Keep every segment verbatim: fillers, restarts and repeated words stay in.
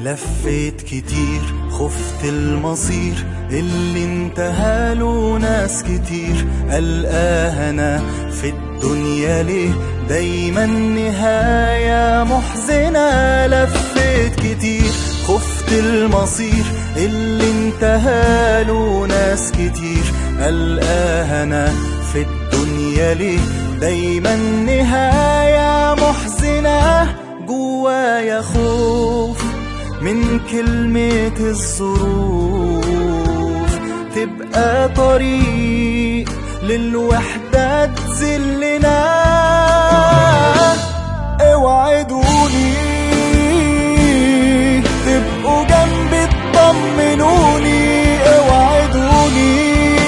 لفيت كتير خفت المصير اللي انتهاله ناس كتير، ألقاها أنا في الدنيا ليه دايما نهاية محزنة. لفيت كتير خفت المصير اللي انتهاله ناس كتير، ألقاها أنا في الدنيا ليه دايما نهاية محزنة. جوايا خوف من كلمة الظروف تبقى طريق للوحدة تذلنا. اوعدوني تبقوا جنبي تطمنوني، اوعدوني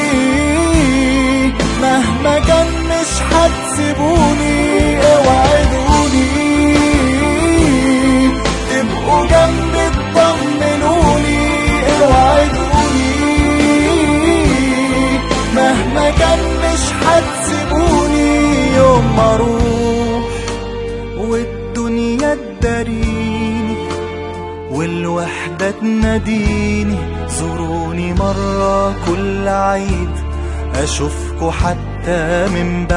مهما كان مش هتسيبوني، اوعدوني تبقوا جنبي تطمنوني، اوعدوني مهما كان مش هتسيبوني. يوم ما اروح والدنيا تداريني والوحدة تناديني، زوروني مرة كل عيد اشوفكوا حتى من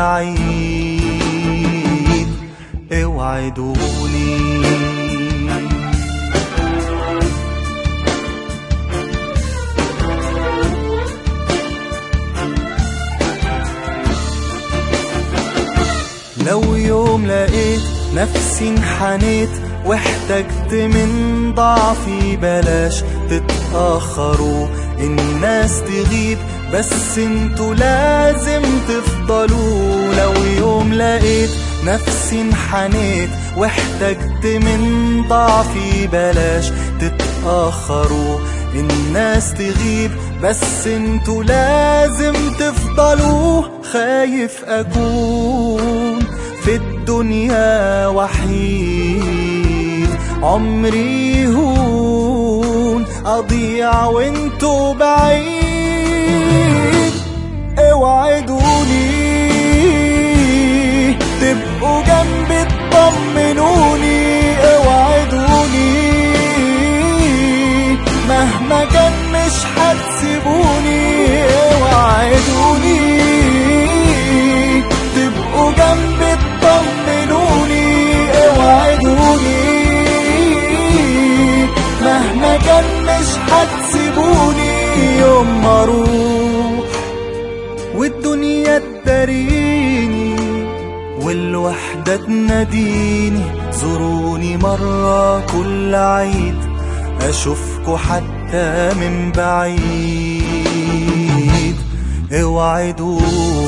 بعيد، اوعدوني. لو يوم لقيت نفسي انحنيت واحتجت من ضعفي، بلاش تتأخروا الناس تغيب بس انتوا لازم تفضلوا. لو يوم لقيت نفسي انحنيت واحتجت من ضعفي، بلاش تتأخروا الناس تغيب بس انتوا لازم تفضلوا. خايف اكون في الدنيا وحيد، عمري هون اضيع وانتوا بعيد. اوعدوني تبقوا جنبي تطمنوني، اوعدوني مهما كان مش هتسيبوني، اوعدوني تبقوا جنبي تطمنوني، اوعدوني مهما كان مش هتسيبوني. يوم ما اروح والدنيا تداريني والوحدة تناديني، زوروني مرة كل عيد اشوفكوا حتى من بعيد، اوعدوني.